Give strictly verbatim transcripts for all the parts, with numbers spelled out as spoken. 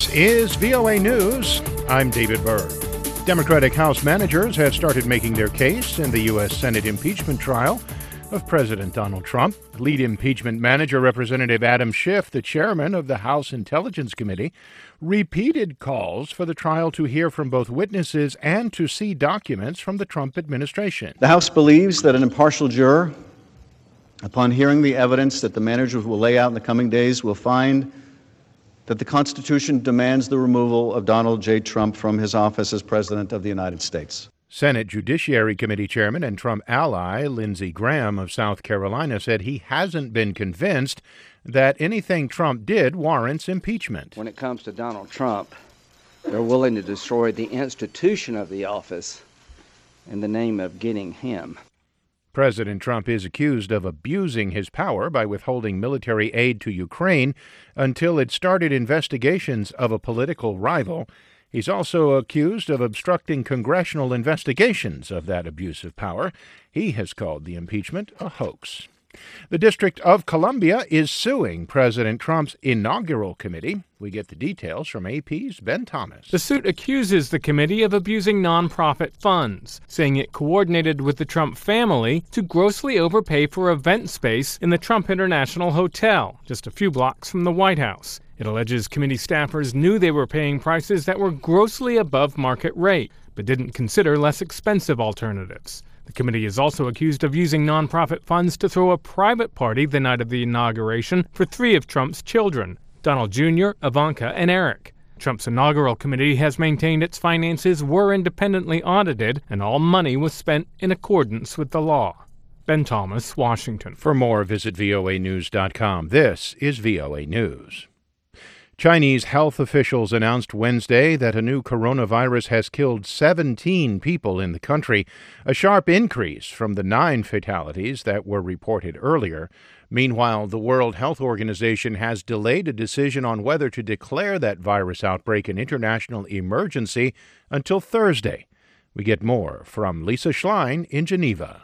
This is V O A News. I'm David Byrd. Democratic House managers have started making their case in the U S Senate impeachment trial of President Donald Trump. Lead impeachment manager Representative Adam Schiff, the chairman of the House Intelligence Committee, repeated calls for the trial to hear from both witnesses and to see documents from the Trump administration. The House believes that an impartial juror, upon hearing the evidence that the managers will lay out in the coming days, will find that the Constitution demands the removal of Donald J. Trump from his office as President of the United States. Senate Judiciary Committee Chairman and Trump ally Lindsey Graham of South Carolina said he hasn't been convinced that anything Trump did warrants impeachment. When it comes to Donald Trump, they're willing to destroy the institution of the office in the name of getting him. President Trump is accused of abusing his power by withholding military aid to Ukraine until it started investigations of a political rival. He's also accused of obstructing congressional investigations of that abuse of power. He has called the impeachment a hoax. The District of Columbia is suing President Trump's inaugural committee. We get the details from A P's Ben Thomas. The suit accuses the committee of abusing nonprofit funds, saying it coordinated with the Trump family to grossly overpay for event space in the Trump International Hotel, just a few blocks from the White House. It alleges committee staffers knew they were paying prices that were grossly above market rate, but didn't consider less expensive alternatives. The committee is also accused of using nonprofit funds to throw a private party the night of the inauguration for three of Trump's children, Donald Junior, Ivanka, and Eric. Trump's inaugural committee has maintained its finances were independently audited and all money was spent in accordance with the law. Ben Thomas, Washington. For more, visit V O A news dot com. This is V O A News. Chinese health officials announced Wednesday that a new coronavirus has killed seventeen people in the country, a sharp increase from the nine fatalities that were reported earlier. Meanwhile, the World Health Organization has delayed a decision on whether to declare that virus outbreak an international emergency until Thursday. We get more from Lisa Schlein in Geneva.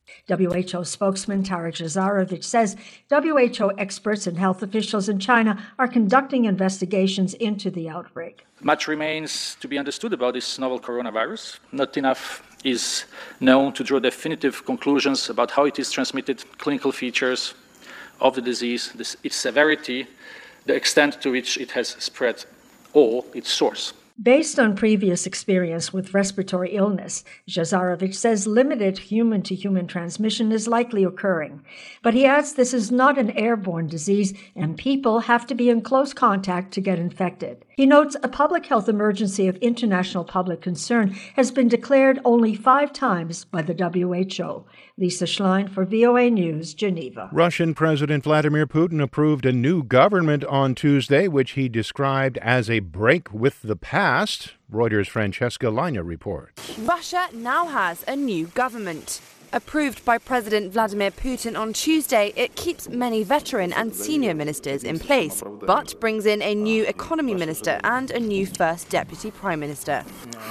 W H O spokesman Tarik Jasarevic says W H O experts and health officials in China are conducting investigations into the outbreak. Much remains to be understood about this novel coronavirus. Not enough is known to draw definitive conclusions about how it is transmitted, clinical features of the disease, this, its severity, the extent to which it has spread, or its source. Based on previous experience with respiratory illness, Jasarevic says limited human-to-human transmission is likely occurring. But he adds this is not an airborne disease and people have to be in close contact to get infected. He notes a public health emergency of international public concern has been declared only five times by the W H O. Lisa Schlein for V O A News, Geneva. Russian President Vladimir Putin approved a new government on Tuesday, which he described as a break with the past. Reuters' Francesca Lina reports. Russia now has a new government. Approved by President Vladimir Putin on Tuesday, it keeps many veteran and senior ministers in place, but brings in a new economy minister and a new first deputy prime minister.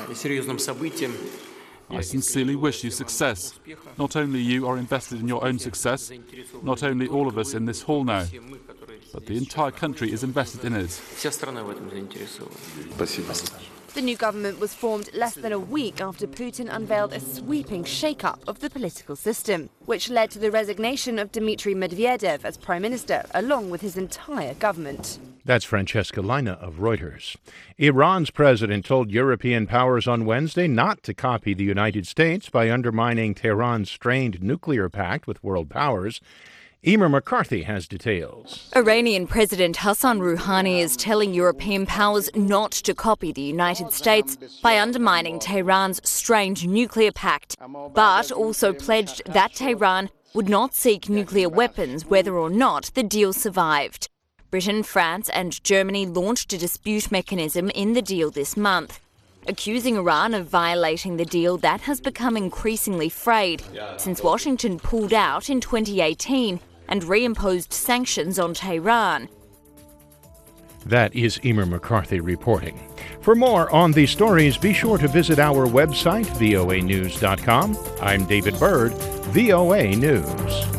I sincerely wish you success. Not only you are invested in your own success, not only all of us in this hall now, but the entire country is invested in it. The new government was formed less than a week after Putin unveiled a sweeping shake-up of the political system, which led to the resignation of Dmitry Medvedev as prime minister, along with his entire government. That's Francesca Lina of Reuters. Iran's president told European powers on Wednesday not to copy the United States by undermining Tehran's strained nuclear pact with world powers. Emer McCarthy has details. Iranian President Hassan Rouhani is telling European powers not to copy the United States by undermining Tehran's strained nuclear pact, but also pledged that Tehran would not seek nuclear weapons whether or not the deal survived. Britain, France and Germany launched a dispute mechanism in the deal this month, accusing Iran of violating the deal that has become increasingly frayed since Washington pulled out in twenty eighteen and reimposed sanctions on Tehran. That is Emer McCarthy reporting. For more on these stories, be sure to visit our website, V O A news dot com. I'm David Byrd, V O A News.